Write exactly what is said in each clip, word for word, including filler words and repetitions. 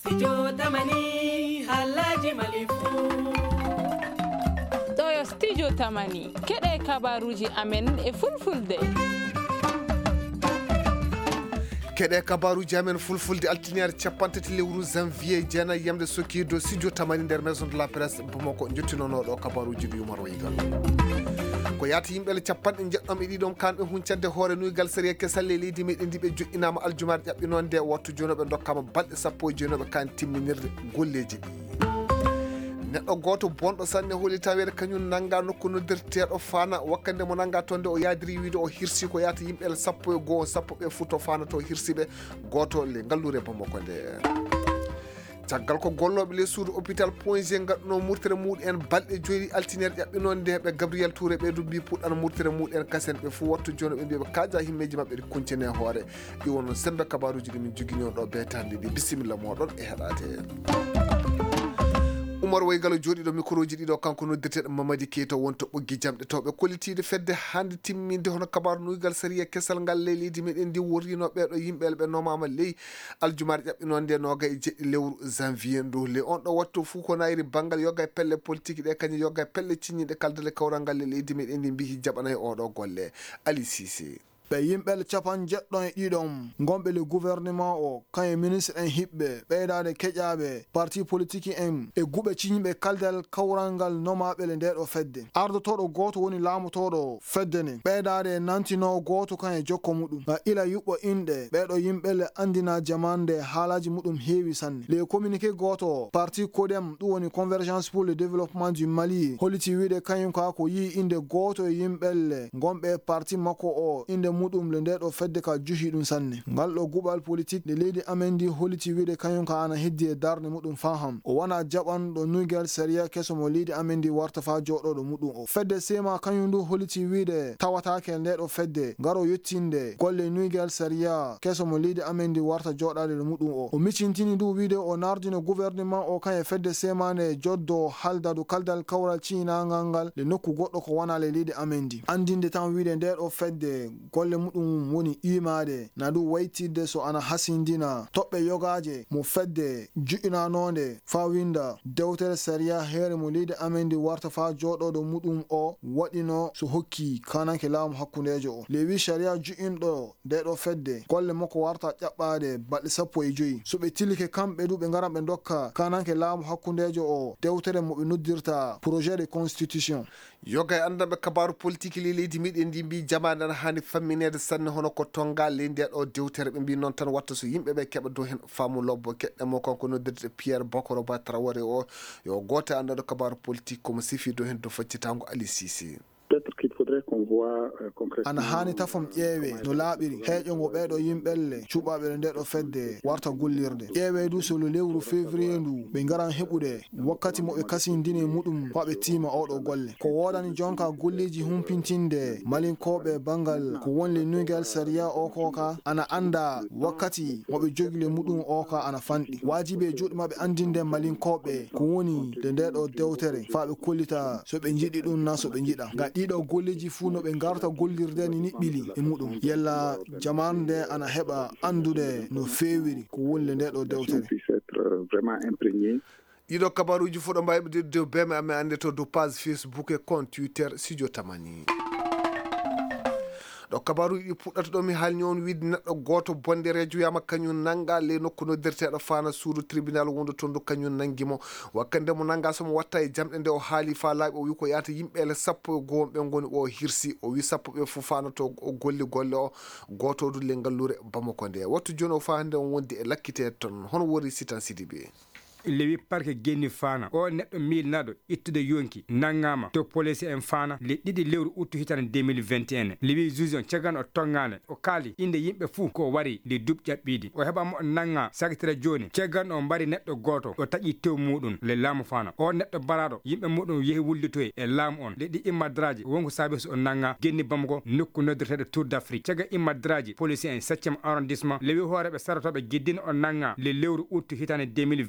Studio Tamani Halaji Malifu Toyo Studio Tamani keɗe kabaruji amen e fulfulde keɗe kabaruji amen fulfulde altiniare capantati lewru janvier jeena yamde sokkido studio Tamani nder maison de la presse Bamako jottinonoɗo kabaruji ɗi Oumar Waygal ko yaata yimɓe capanɗe jeɗɗom e ɗiɗon kamɓe huncande hoore nuygal série kesal e leydi meɗen ndi ɓe joƴƴinama aljumaɗe ƴaɓɓinonde wattu jonoɓe dokkama balɗe sappo e jonoɓe kan timminirde golleji ɗi neɗɗo goto bonɗo sanne hooli tawede kañum nanga nokku noddirteɗo fana wakkande mo nanga tonde o yadiri wiide o hirsi ko yaata yimɓe sappo e goho sappo ɓe futo fana to hirsiɓe goto le ngallure Bamako nde caggal ko golloɓe les suudu hôpital Point G gadduno murtere muɗen balɗe joyyi altiniere ƴaɓɓinode nde ɓe Gabriel Touré ɓeydu mbi puɗɗano murtere muɗen kasen ɓe fo wattu joni ɓe mbi ɓe kaaja himmeji mabɓe ɗi kuncine hoore ɗi won sembe kabaruji ɗi min joguino ɗo betande ɗi bisimilla moɗon e heɗade Oumar Waygal jooɗiɗo micro ji ɗiɗo kanko noddirteɗo Mamadi Keito wonto ɓoggi jamɗe tawɓe kollitide fedde hande timminde hono kabaru nuygal série kesal ngal ley leydi meɗen ndi worrino ɓeɗo yimɓeɓe ɓe nomama ley aljumaɗe ƴaɓɓinode nde noga e jeɗɗi lewru janvier ndu le on ɗo wattu fuu ko nayri banggal yogga e pelle politique ɗe kañum yogga e pelle cinñiɗe kaldale kawral ngal le leydi meɗen ndi mbihi jaɓanayi oɗo golle Ali Cissé ɓe yimɓe capan jeɗɗon e ɗiɗon gonɓe le gouvernement o kañe ministre en hiɓɓe ɓeydade keƴaɓe parti politique en e guɓe ciñɓe kaldal kawral ngal nomaɓe le ndeɗo fedde ardotoɗo goto woni laamotoɗo fedde ne ɓeydade nantino goto kañe jokko muɗum ha ila yuɓɓo inɗe ɓeɗo yimɓe le andina jamande haalaji muɗum heewi sanne le communiqué goto parti codem ɗum woni convergence pour le développement du Mali holliti wiide kañum ka ko yi inde goto e yimɓelle gonɓe parti makko o inde muɗum le ndeɗo fedde ka juhi ɗum sanne ngal ɗo guɓal politique de leydi amen ndi holliti wiide kañum ka ana heddi e darde muɗum faham o wona jaɓanɗo nuygal série keso mo leydi amen ndi warta fa joɗoɗo muɗum o fedde sema kañum ndu holliti wiide tawatake ndeɗo fedde ngaro yettinde golle nuygal série keso mo leydi amen ndi warta joɗade ɗo muɗum o o miccintini ndu wiide o nardino gouvernement o kañe fedde semane joddo haldadu kaldal kawral cinagal ngal le nokku goɗɗo ko wona le leydi amen ndi andinde tan wiide ndeɗo fedde golle muɗum woni imade na du waytidde so ana hasindina toɓɓe yogaje mo fedde juɗinanode fa winda dewtere série heere mo leydi amen ndi warta fa joɗoɗo muɗum o waɗino so hokki kananke laamu hakkundejo o lewi série juɗinɗo ndeɗo fedde golle makko warta ƴaɓɓade balɗe sappo e joyyi so ɓe tilike kamɓe du ɓe garan ɓe dokka kananke laamu hakkundejo o dewtere mo ɓe noddirta projet de constitution yoga e andanɓe kabaru politique li leydi miɗen ndi mbi jamade ana hani famminede sanne hono ko tonga ley ndeɗo dewtere ɓe mbi noon tan watta so yimɓeɓe keɓa dow hen faamu lobbo keɗɗemo kanko noddirde Pierre Bokoro Ba Traoré o yo goto e andanɗo kabaru politique komo sifi dow hen dow faccitango Ali Cissé ana hani tafom ƴeewe no laaɓiri heeƴongo ɓeɗo yimɓelle cuɓaɓe ndeɗo fedde warta gollirde ƴeewe du solo lewru février ndu ɓe garan heɓude wakkati moɓe kasindini muɗum faɓe tima oɗo golle ko wodani jonka golleji humpintinde malinkoɓe bangal ko wonle nuygal série o koka ana anda wakkati moɓe joguile muɗum o ka ana fanɗi wajiɓe juuɗe mabɓe andinde malinkoɓe ko woni le ndeɗo dewtere faɓe kollita so ɓe jiiɗi ɗum na so ɓe jiiɗa ga ɗiɗo golleji fuu no ɓe garta gollirde ni niɓɓili e muɗum yella jamanu nde ana heɓa andude no fewiri ko wonle ndeɗo dewtere ɗiɗo kabaruji fo ɗo mbawi ɓe dow beme amen ande to dow page Facebook e compte Twitter Studio Tamani ɗo kabaruji ɗi puɗɗata ɗo mi haalni on wiide neɗɗo goto bonde rejuyama kañum nanga le nokku noddirteɗo fana suudu tribunal wondu toon du kañum nanguimo wakkande mo nanga somo watta e jamɗe nde o haali fa laaɓi o wi ko yata yimɓele sappo e goho ɓe goni o hirsi o wi sappo ɓe fof fanato o golli golle o goto du le ngallure Bamako nde wattu joni o fa hande on wondi e lakkitede toon hono wori Sitan Sidibé lewi parke genni fana o neɗɗo milnaɗo ittude yonki nangama to police en fana le ɗiɗi lewru uttu hitande deux mille vingt et un lewi juge on caggan o tongane o kaali inde yimɓe fuu ko wari le duuɓi ƴaɓɓiɗi o heɓamo o nanga sakitira joni caggan o mbari neɗɗo goto o taƴi tew muɗum le laamu fana o neɗɗo baraɗo yimɓe muɗum yeehi wullitoye e laamu on le ɗi immadraji wonko saabi so o nanga genni Bamako nokku noddirteɗo Tour d'Afrique cagga immadraji police en septième arrondissement lewi hooreɓe sarotoɓe gueddino o nanga le lewru uttu hitande deux mille vingt et un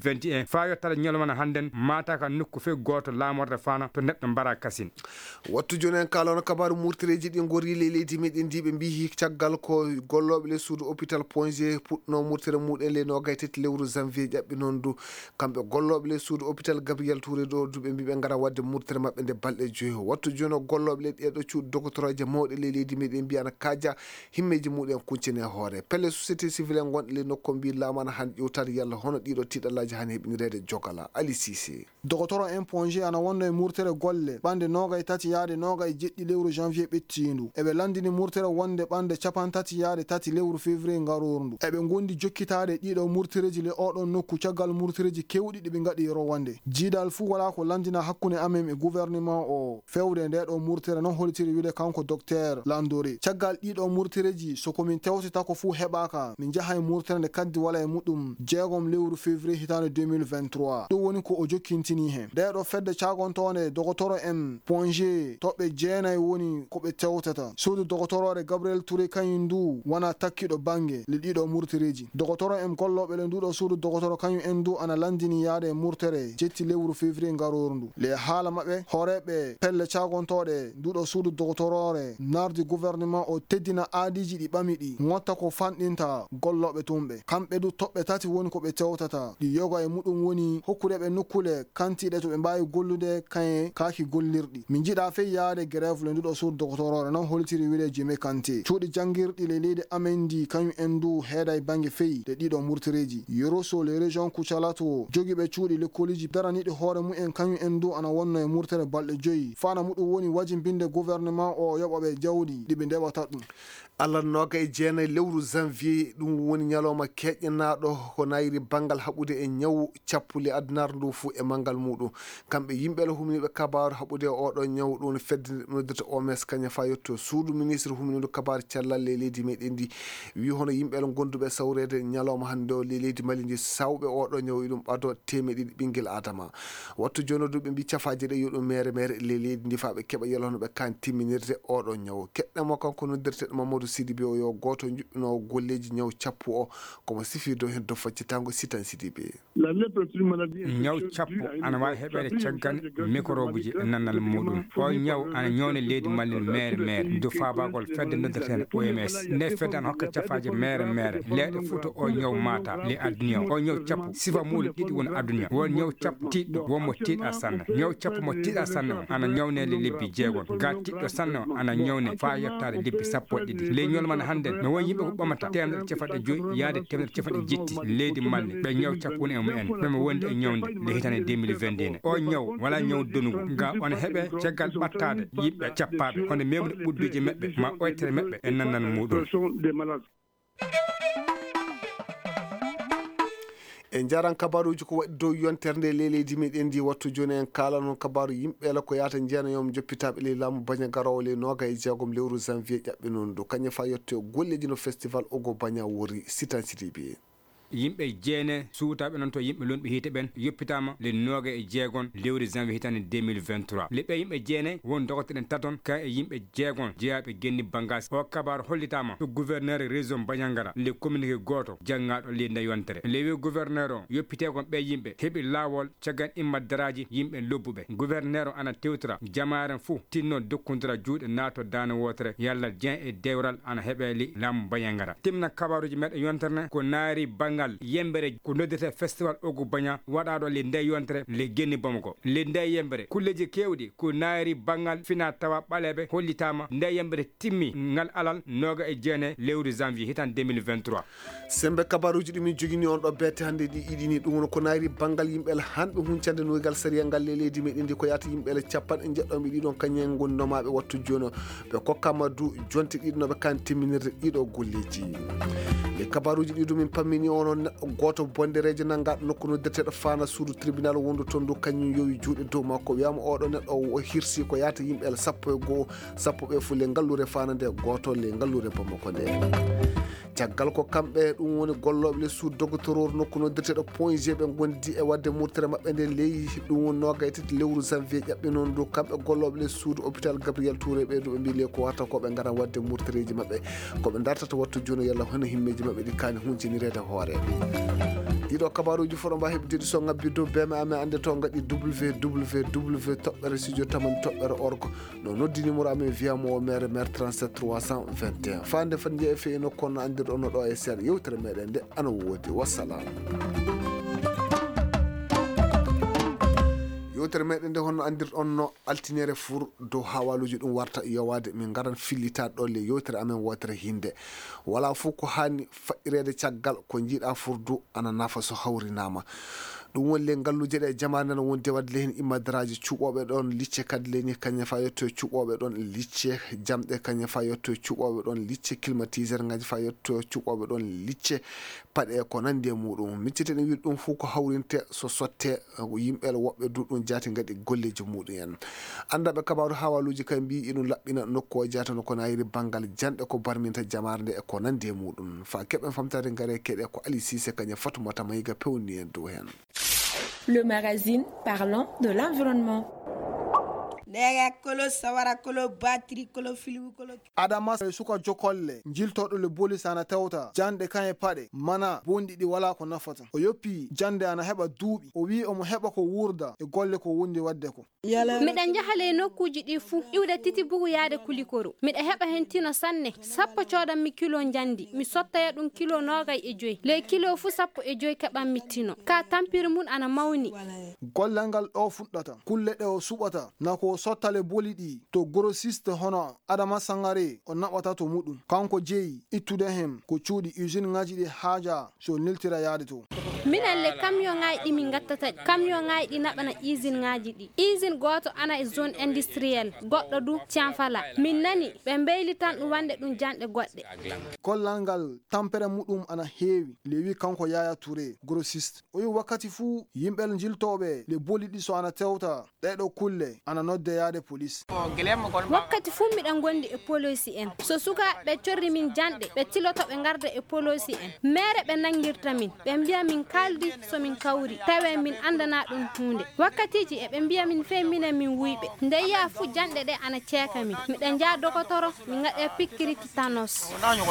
jene fa yottata ñolmana handen mata ka nokku fe goto lamorde fana to neɗɗo mbara kasin wattu joni en kalono kabaru murtireji ɗi gori le leydi meɗen ndi ɓe mbi caggal ko golloɓe le suudu hôpital point g puɗɗo murtere muɗen le nogay tati lewru janvier ƴaɓɓi noon du kamɓe golloɓe le suudu hôpital Gabriel Touré ɗo du ɓe mbi ɓe gara wadde murtere mabɓe nde balɗe joyi wattu joni golloɓe le ɗeɗo cuuɗi doctoraji mawɗe le leydi meɗen mbiyana kaja himmeji muɗen kuccine hoore pelle société civil en gonɗe le nokko mbi lamana han ƴewtade yalla hono ɗiɗo tiɗallaji hani heɓinirede jogala Ali Cissé docteur en point g ana wonno e murtere golle ɓande nogay tati yaade nogay jeɗɗi lewru janvier ɓettindu eɓe landini murtere wonde ɓande capan tati yaade tati lewru février garorndu eɓe gondi jokkitade ɗiɗo murtereji le oɗon nokku caggal murtereji kewɗi ɗi ɓe gaɗi rowande jiidal fuu wala ko landina hakkunde amen e gouvernement o fewde nde ɗo murtere non holitiri wiide kanko docteur Landori caggal ɗiɗo murtereji sokomin tewtita ko fuu heɓaka min jaha e murtere nde kaddi wala e muɗum jeegom lewru février hitande deux mille vingt-trois ɗum woni ko o jokkintini hen ndeɗo fedde cagontone docteur en point g toɓɓe jeenayi woni koɓe tewtata suudu doctorore Gabriel Touré kañum ndu wona takkiɗo bangue le ɗiɗo murtereji docteur en golloɓe le nduɗo suudu docteur kañum en ndu ana landini yaade murtere jetti lewru février garorndu le haala mabɓe horeɓe pelle cagontoɗe nduɗo suudu doctorore nardi gouvernement o teddina aadiji ɗi ɓami ɗi gotta ko fanɗinta golloɓe tumɓe kamɓe du toɓɓe tati woni koɓe tewtata ɗi yoga e muɗum woni hokkudeɓe nokkule kantiɗe to ɓe mbawi gollude kaye kaaki gollirɗi min jiiɗa fey yaade grève le nduɗo suudu doctorore non holitiri wiide Jimé Kanté cuuɗi janguirɗi le leydi amen ndi kañum en ndu heeɗa e banggue feyi ɗe ɗiɗo murtereji yoroso le région Kucalato joguiɓe cuuɗi lekkoliji daraniɗi hoore mumen kañum en ndu ana wonno e murtere balɗe joyyi fana muɗum woni wajibinde gouvernement o yoɓaɓe jawɗi ɗiɓe ndeɓata ɗum Allah noga e jeenayi lewru janvier ɗum woni ñalawma keƴƴanaɗo ko nayiri banggal haɓude e ñaw cappule addunaru ndu fuu e manggal muɗum kamɓe yimɓe la humniɓe kabaru haɓude oɗo ñaw ɗum fedde noddata O M S kaña fa yetto suudu ministre humniɗo kabaru cellal e leydi meɗen ndi wi hono yimɓe la gonduɓe sawrede ñalawma hande o le leydi Mali ndi sawɓe oɗo ñaw ɗum ɓado temeɗe ɗiɗi ɓinguel adama wattu joni ɗum ɓe mbi cafaji ɗe yoɗum mere mere le leydi ndi fa ɓe keeɓa yelo hono ɓe kan timminirde oɗo ñaw keɗɗamo kanko noddirteɗo Mamadou Sidibé o yo goto juɓɓino golleji ñaw cappu o komo sifi dow hen do faccitango Sitan Sidibé ñaw cappu ana wawi heɓede caggal microbe ji e nannal muɗum o ñaw ana ñowne leydi Mali mere mere do fabagol fedde noddirten O M S nde fedde ana hokka cafaji mere mere leɗe fuuta o ñaw mata le addunia o ñaw cappu sifa muɗum ɗiɗi woni addunia won ñaw cappu tiɗɗo wonmo tiɗa sanne ñaw cappu mo tiɗa sanne o ana ñawnede lebbi jeegom ga tiɗɗo sanne o ana ñawne fa yettade lebbi sappo e ɗiɗi le ñolman hande no won yimɓe ko ɓamata temedere capanɗe joyyi yaade temedere capanɗe jetti leydi Mali ɓe ñaw cappu woni e mumen ɓeme wonde e ñawde nde hitande deux mille vingt et un o ñaw wala ñaw donugo ga ona heeɓe caggal ɓattade yimɓe cappaɓe kono memde ɓudduji maɓɓe ma oytere maɓɓe e nannal muɗum en jaran kabaruji ko waɗi dow yontere nde le leydi meɗen ndi wattu joni en kala noon kabaru yimɓeela ko yata jeenayom joppitaɓe le laamu baña garowo le noga e jeegom lewru janvier ƴaɓɓe noon do kañum fa yetto golleji no festival ogo baña wori Sitan Sidibé yimɓe jeene suutaɓe noon to yimɓe lonɓe hiite ɓen yoppitama le noga e jeegon lewru janvier hitande deux mille vingt-trois leɓɓe yimɓe jeene won dogoteɗen taton ka e yimɓe jeegon jeeyaɓe genni bangage o kabaru hollitama to gouverneur région Bañangara le communiqué goto janggaɗo le nde yontere le wi gouverneur o yoppite kon ɓe yimɓe heeɓi lawol caggan immaddaraji yimɓe lobbuɓe gouverneur o ana tewtora jamaren fou tinno dokkodira juuɗe naato dana wotere yalla dien e dewral ana heeɓe li laamu Bañangara timna kabaruji meɗe yonterne ko naari bangal yembere ko noddete festival ogu baña waɗaɗo le nde yontere le genni Bamako le nde yembere kulleji kewɗi ko naari bangal fina tawa ɓaleɓe hollitama nde yembere timmi ngal alal noga e jeene lewru janvier hitan deux mille vingt-trois sembe kabaruji ɗumi jogini on ɗo bette hande ɗi iɗini ɗum woni ko naari bangal yimɓele hanɓe huncande noygal sariya ngal le leydi meɗen ndi ko yata yimɓele capanɗe jeɗɗoɓe ɗiɗon kañen gondomaɓe wattu joni ɓe kokkama du jonte ɗiɗo noɓe kan timminirde ɗiɗo golleji le kabaruji ɗi ɗum min pammini on neɗɗo goto bonderejo nangaɗo nokku noddirteɗo fana suudu tribunal wondu toon du kañum yowi juuɗe dow makko wiyama oɗo neɗɗo o hirsi ko yata yimɓele sappo e goho sappo ɓe fule ngallure fana nde goto le ngallure Bamako nde caggal ko kamɓe ɗum woni golloɓe le suudu dogotoror nokku noddirteɗo point g ɓe gondi e wadde murtere mabɓe nde leydi ɗum woni noga e tati lewru janvier ƴaɓɓe noon du kamɓe golloɓe le suudu hôpital Gabriel Touré ɓe ɗo ɓe mbi le ko warta koɓe gara wadde murtereji mabɓe koɓe dartata wattu joni yalla hono himmeji mabɓe ɗi kani huncinirede hoore ɗiɗo kabaruji fof ɗo mba heɓdide so ngabbi dow beme amen ande to gaɗi www toɓɓere studio tamani toɓɓere orgo no noddi numéro amen wiyamo o maire maire trente-sept trois cent vingt et un fande fan jeeya fewi nokku on no andirɗon no ɗo e seeɗa yewtere meɗen nde ana woodi wassalam. yewtere meɗen nde honno andirɗon no altinere four dow hawaluji ɗum warta yowade min garan fillitade ɗo le yewtere amen wotere hinde wala fof ko hani faɗɗirede caggal ko jiiɗa furdu ana nafa so hawrinama ɗum woni le ngalluje ɗe jamane nana wonde wadde le hen immadaraji cuɓoɓe ɗon licce kadi leni kañum fa yetto e cuɓoɓe ɗon licce jamɗe kañum fa yetto e cuɓoɓe ɗon licce climatiseur ngaji fa yetto e cuɓoɓe ɗon licce paɗe ko nandi e muɗum miccite ɗen wiɗi ɗum fof ko hawrinte so sotte yimɓele woɓɓe duɗɗum jaati gaɗi golleji muɗum en andaɓe kabaru hawaluji kay mbi iɗum laɓɓina nokku o jatano ko nayiri banggal janɗe ko barminta jamare nde e ko nandi e muɗum fa keɓen famtade gaare keɗe ko Ali Cissé kañum Fatoumata Mayiga pewni en dow hen. Le magazine parlant de l'environnement. Adamas suka jokolle jiltoɗo le bolis ana tewta jande kan e paɗe mana bondi ɗi wala ko nafata o yoppi jande ana heɓa duuɓi o wi omo heɓa ko wurda e golle ko wondi wadde ko miɗen jahale nokkuji ɗi fuu iwde titi bugu yaade kulikoro miɗa heɓa hen tino sanne sappo codanmi kilo jandi mi sottaya ɗum kilo nogay e joyi le kilo fu sappo e joyi keɓanmi tino ka tampire mun ana mawni gollal ngal ɗo fuɗɗata kulle ɗe o suɓata nako sottale boli ɗi to grossiste hono Adama Sangare o naɓata to muɗum kanko jeeyi ittude hen ko cuuɗi usine ngaji ɗi haaja so neltira yaade to minan le camion ngaji ɗi min gattata camion ngaji ɗi naɓana usine ngaji ɗi usine goto ana e zone industriel goɗɗo du Tianfala min nani ɓe mbeylitan ɗum wande ɗum janɗe goɗɗe gollal ngal tampere muɗum ana heewi lewi kanko Yaya Touré grossiste o wi wakkati fuu yimɓel jiltoɓe le boli ɗi so ana tewta ɗeɗo kulle ana nodde yaade police wakkati fuu miɗen gondi e police en so sukaɓe corri min janɗe ɓe tiloto ɓe garda e police en mere ɓe nangirta min ɓe mbiya min kaldi so min kawri tawe min andana ɗum hunde wakkatiji e ɓe mbiya min fe minen min wuyɓe nde yiya fuu janɗe ɗe ana ceeka min miɗen jaa dokotoro min gaɗe pikkiri titanos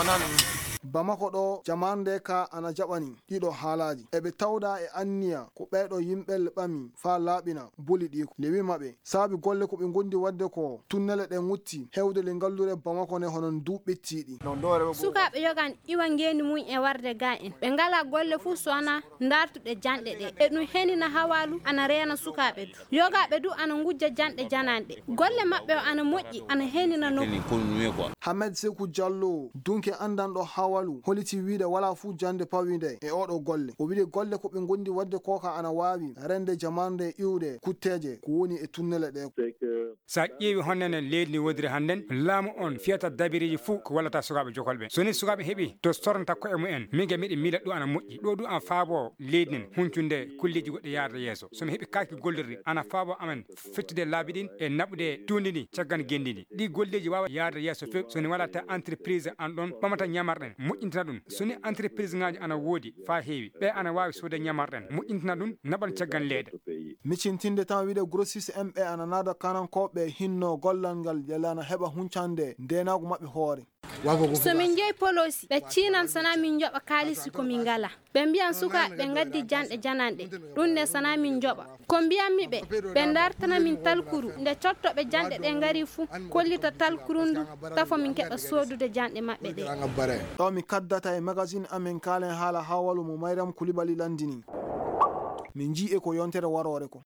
Bamako ɗo jamande ka ana jaɓani ɗiɗo haalaji eɓe tawda e anniya ko ɓeɗo yimɓel ɓami fa laaɓina boli ɗi lewi maɓe saabi golle ko ɓe gondi wadde ko tunnele ɗen wutti hewde le ngallure Bamako ne honon duɓɓettiɗi sukaɓe yogan iwa ngeni mum e warde ga en ɓe ngala golle fuu sona dartuɗe janɗe ɗe e ɗum henina hawalu ana reena sukaɓe du yogaɓe du ana gujja janɗe jananɗe golle maɓɓe o ana moƴƴi ana henina nokku Hamed Sekou Diallo dunke andanɗo hawalu holiti wiide wala fuu jande pawide e oɗo golle o wiide golle ko ɓe gondi wadde koka ana wawi rende jamande iwde kutteje ko woni e tunnele ɗe sa ƴeewi honnene leydi ndi wodiri hannden laamu on fiyata dabiriji fuu ko wallata sukaɓe jokolɓe soni sukaɓe heeɓi to sornata koye mumen min ge miɗe miila ɗo ana moƴƴi ɗo du an faabo leydi nden huncunde kulleji goɗɗe yarde yeeso somi heeɓi kaki gollirde ana faabo amen fettude laabi ɗin e naɓude tundi ndi caggan gendi ndi ɗi golleji wawa yarde yeeso fewi soni walata entreprise an ɗon ɓamata ñamarɗen moƴƴintina ɗum soni entreprise ngaji ana woodi fa heewi ɓe ana wawi sode ñamarɗen moƴƴintina ɗum naɓan caggan leyda micintinde tan wiide grossiste en ɓe ana naada kanankoɓe hinno gollal ngal yalla ana heɓa huncande ndenago mabɓe hoore so min jeeyi polosi ɓe ciinan sana min joɓa kalisi komin ngala ɓe mbiyan sukaɓe ɓe gaddi janɗe jananɗe ɗum nde sana min joɓa ko mbiyanmi ɓe ɓe dartana min talkuru nde cottoɓe janɗe ɗe ngari fuu kollita talkuru ndu tafo min keɓa sodude janɗe maɓɓe ɗe ɗo mi kaddata e magazine amen kalen haala hawalu mo Mayram Coulibaly landini min jii e ko yontere warore ko